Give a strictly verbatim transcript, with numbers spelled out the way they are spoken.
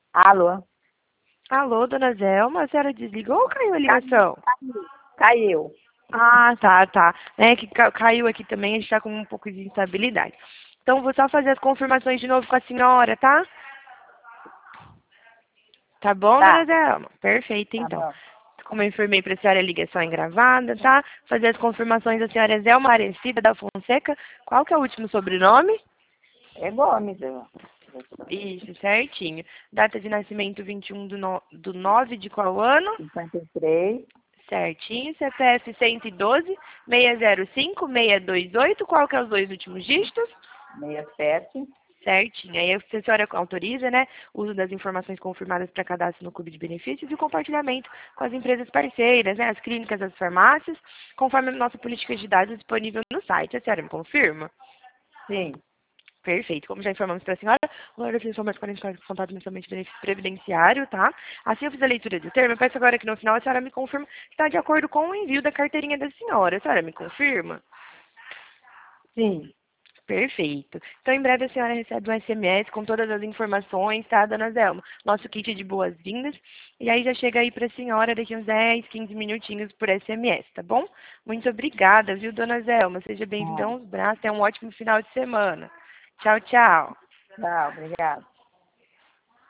Alô? Alô, dona Zelma, a senhora desligou ou caiu a ligação? Caiu. Caiu. Ah, tá, tá. É que ca- caiu aqui também, a gente tá com um pouco de instabilidade. Então, vou só fazer as confirmações de novo com a senhora, tá? Tá bom, dona Tá, Zelma? Perfeito, tá então. bom. Como eu informei para a senhora, a ligação é gravada, tá? Fazer as confirmações da senhora Zelma Aparecida da Fonseca. Qual que é o último sobrenome? É Gomes, eu. Isso, certinho. Data de nascimento vinte e um do, no... do nove de qual ano? cinquenta e três, Certinho. C P F cento e doze, seiscentos e cinco, seiscentos e vinte e oito. Qual que é os dois últimos dígitos? sessenta e sete. Certinho. Aí a senhora autoriza, né, o uso das informações confirmadas para cadastro no Clube de Benefícios e o compartilhamento com as empresas parceiras, né, as clínicas, as farmácias, conforme a nossa política de dados disponível no site. A senhora me confirma? Sim, Perfeito. Como já informamos para a senhora, o valor da pensão mais quarenta e quatro contato mensalmente benefício previdenciário, tá? Assim eu fiz a leitura do termo, eu peço agora que no final a senhora me confirma que está de acordo com o envio da carteirinha da senhora. A senhora me confirma? sim. Perfeito. Então, em breve a senhora recebe um S M S com todas as informações, tá, dona Zelma? Nosso kit de boas-vindas. E aí já chega aí para a senhora daqui uns dez, quinze minutinhos por S M S, tá bom? Muito obrigada, viu, dona Zelma? Seja bem-vinda Tá. aos braços. Tenha um ótimo final de semana. Tchau, tchau. Tchau, obrigada.